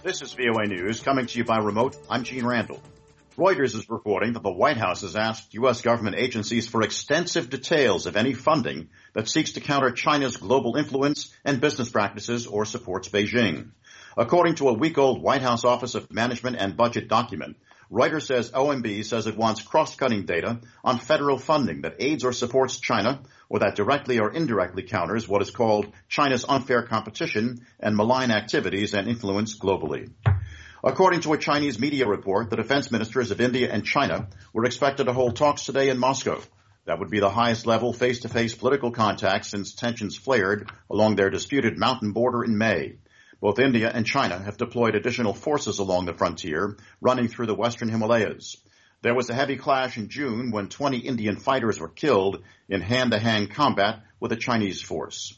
This is VOA News, coming to you by remote. I'm Gene Randall. Reuters is reporting that the White House has asked U.S. government agencies for extensive details of any funding that seeks to counter China's global influence and business practices or supports Beijing. According to a week-old White House Office of Management and Budget document, Reuters says OMB says it wants cross-cutting data on federal funding that aids or supports China or that directly or indirectly counters what is called China's unfair competition and malign activities and influence globally. According to a Chinese media report, the defense ministers of India and China were expected to hold talks today in Moscow. That would be the highest level face-to-face political contact since tensions flared along their disputed mountain border in May. Both India and China have deployed additional forces along the frontier, running through the western Himalayas. There was a heavy clash in June when 20 Indian fighters were killed in hand-to-hand combat with a Chinese force.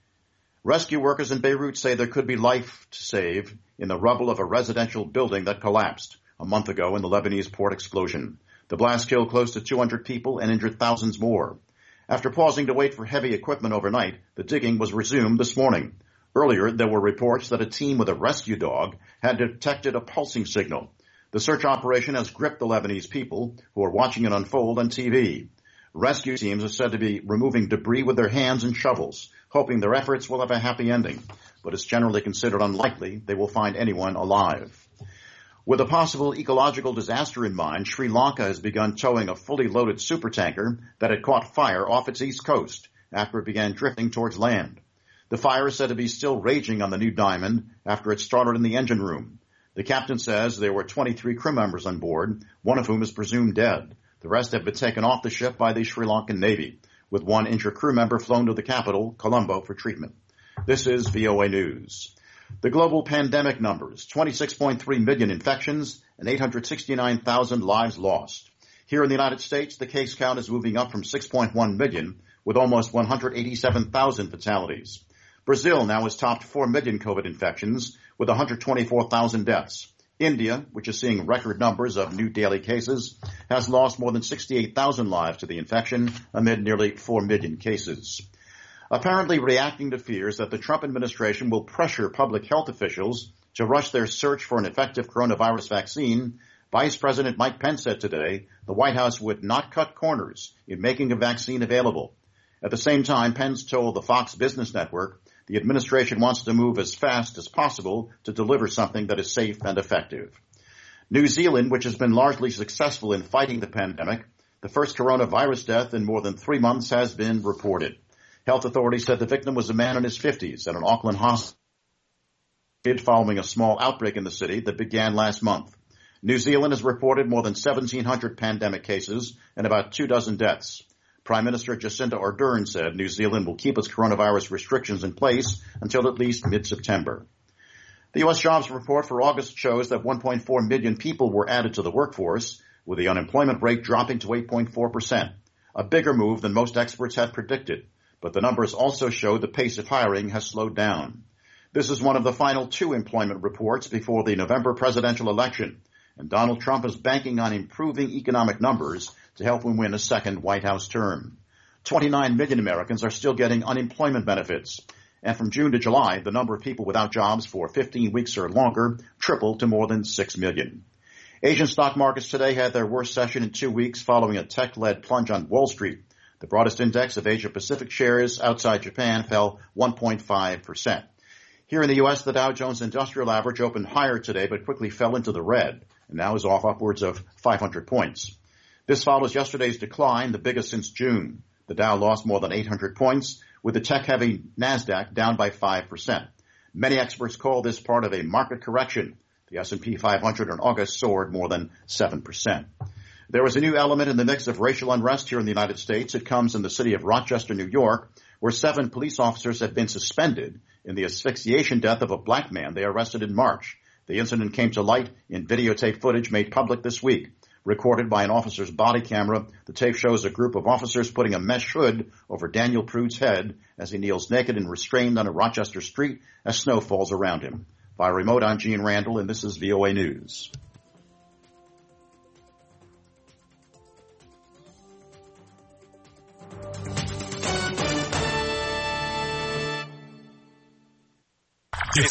Rescue workers in Beirut say there could be life to save in the rubble of a residential building that collapsed a month ago in the Lebanese port explosion. The blast killed close to 200 people and injured thousands more. After pausing to wait for heavy equipment overnight, the digging was resumed this morning. Earlier, there were reports that a team with a rescue dog had detected a pulsing signal. The search operation has gripped the Lebanese people who are watching it unfold on TV. Rescue teams are said to be removing debris with their hands and shovels, hoping their efforts will have a happy ending, but it's generally considered unlikely they will find anyone alive. With a possible ecological disaster in mind, Sri Lanka has begun towing a fully loaded supertanker that had caught fire off its east coast after it began drifting towards land. The fire is said to be still raging on the New Diamond after it started in the engine room. The captain says there were 23 crew members on board, one of whom is presumed dead. The rest have been taken off the ship by the Sri Lankan Navy, with one injured crew member flown to the capital, Colombo, for treatment. This is VOA News. The global pandemic numbers, 26.3 million infections and 869,000 lives lost. Here in the United States, the case count is moving up from 6.1 million, with almost 187,000 fatalities. Brazil now has topped 4 million COVID infections with 124,000 deaths. India, which is seeing record numbers of new daily cases, has lost more than 68,000 lives to the infection amid nearly 4 million cases. Apparently reacting to fears that the Trump administration will pressure public health officials to rush their search for an effective coronavirus vaccine, Vice President Mike Pence said today the White House would not cut corners in making a vaccine available. At the same time, Pence told the Fox Business Network the administration wants to move as fast as possible to deliver something that is safe and effective. New Zealand, which has been largely successful in fighting the pandemic, the first coronavirus death in more than 3 months has been reported. Health authorities said the victim was a man in his 50s at an Auckland hospital following a small outbreak in the city that began last month. New Zealand has reported more than 1,700 pandemic cases and about 24 deaths. Prime Minister Jacinda Ardern said New Zealand will keep its coronavirus restrictions in place until at least mid-September. The U.S. jobs report for August shows that 1.4 million people were added to the workforce, with the unemployment rate dropping to 8.4%, a bigger move than most experts had predicted. But the numbers also show the pace of hiring has slowed down. This is one of the final 2 employment reports before the November presidential election, and Donald Trump is banking on improving economic numbers to help him win a second White House term. 29 million Americans are still getting unemployment benefits, and from June to July, the number of people without jobs for 15 weeks or longer tripled to more than 6 million. Asian stock markets today had their worst session in 2 weeks following a tech-led plunge on Wall Street. The broadest index of Asia-Pacific shares outside Japan fell 1.5%. Here in the U.S., the Dow Jones Industrial Average opened higher today but quickly fell into the red and now is off upwards of 500 points. This follows yesterday's decline, the biggest since June. The Dow lost more than 800 points, with the tech-heavy Nasdaq down by 5%. Many experts call this part of a market correction. The S&P 500 in August soared more than 7%. There was a new element in the mix of racial unrest here in the United States. It comes in the city of Rochester, New York, where 7 police officers have been suspended in the asphyxiation death of a black man they arrested in March. The incident came to light in videotape footage made public this week. Recorded by an officer's body camera, the tape shows a group of officers putting a mesh hood over Daniel Prude's head as he kneels naked and restrained on a Rochester street as snow falls around him. By remote, I'm Gene Randall, and this is VOA News.